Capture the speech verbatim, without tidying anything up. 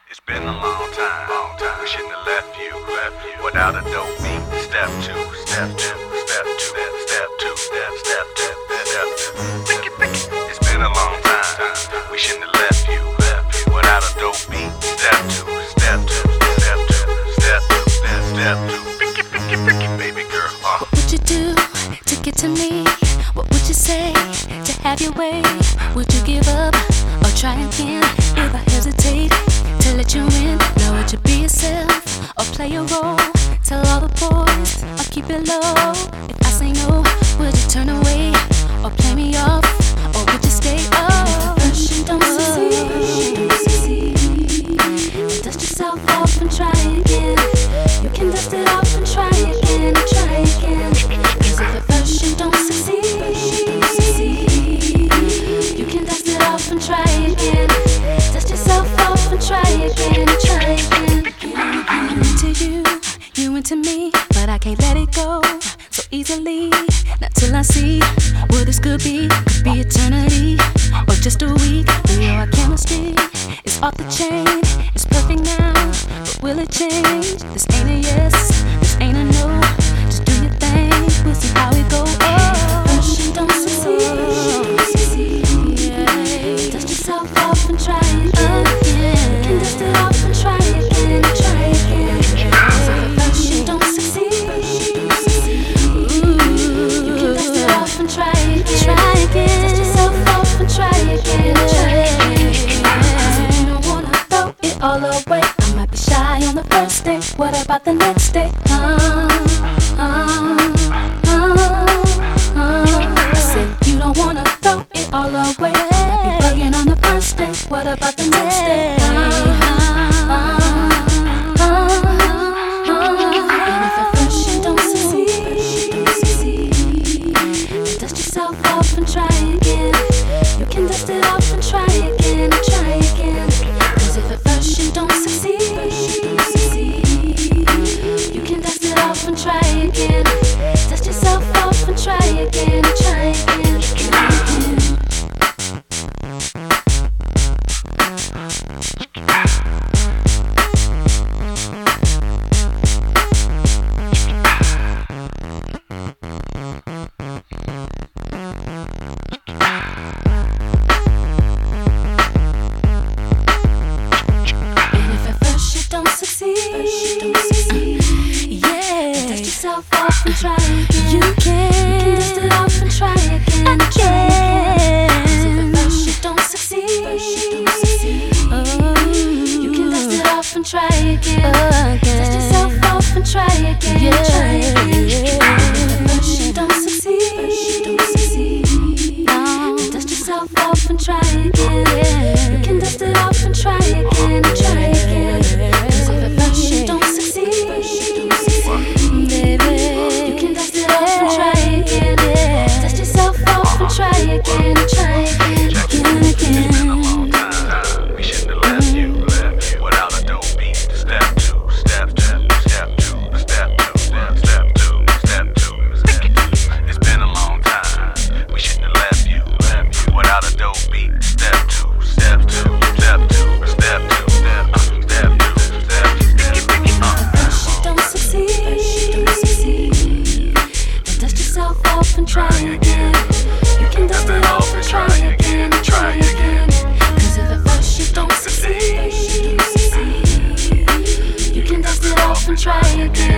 It's been a long time, long time. We shouldn't have left you, left you without a dope beat. Step two, step two, step two, step two, step, step two, step two. Pick it, pick it. It's been a long time. We shouldn't have left you, left you without a dope beat. Step two, step two, step two, step two, step, step two. Pick it, pick it, pick it, baby girl. Uh. What would you do to get to me? What would you say to have your way? Would you give up or try again if I hesitate to let you in? Now would you be yourself or play a role? Tell all the boys or keep it low. If I say no, would you turn away or play me off, or would you stay? Oh, first you don't succeed, then dust yourself off and try again. You can dust it off and try again, and try again. Cause if at first you don't succeed, you can dust it off and try again. Dust yourself off and try again, and try again. I'm into you, you into me, but I can't let it go so easily. Not till I see what this could be. Could be eternity or just a week. We know our chemistry is off the chain. It's perfect now, but will it change? This ain't a yes, this ain't a no. Just do your thing, we'll see how it goes. Oh, first you don't succeed, yeah. Dust yourself off and try again. You can dust it off and try again, and try again. So first you don't succeed, you can dust it off and try again. Try again. Dust yourself off and try again, and try again. You don't wanna throw it all away. I might be shy on the first day. What about the next day? Uh, uh, uh, uh. I said you don't wanna throw it all away. Might be bugging on the first day. What about the next day? Uh, uh, uh, uh. And if at first you don't succeed, then dust yourself off and try again. You can dust it off and try again, and try again. Cause if at first you don't succeed, you can dust it off and try again. Dust yourself off and try again, and try again, try again. Off and try again. You can, you can dust it off and try again, and try again. Cause if at first you don't succeed, oh, you can dust it off and try again. Dust yourself off and try again, yeah. Try again. If at first you don't succeed, no. Dust yourself off and try again. You can dust it off and try again, and try again. Cause if at first you don't succeed, try again, try again, again, again. We shouldn't have left you, left you without a dope beat. Step two, step two, step two, step two, step, step two, step two, step two. It's been a long time. We shouldn't have left you, left you without a dope beat. Step two, step two, step two, step two, step two, step two, step, step, uh. First you don't succeed, then dust yourself off and try again. You can dust it off and try again, and try again. Cause if at first you don't succeed, you can dust it off and try again.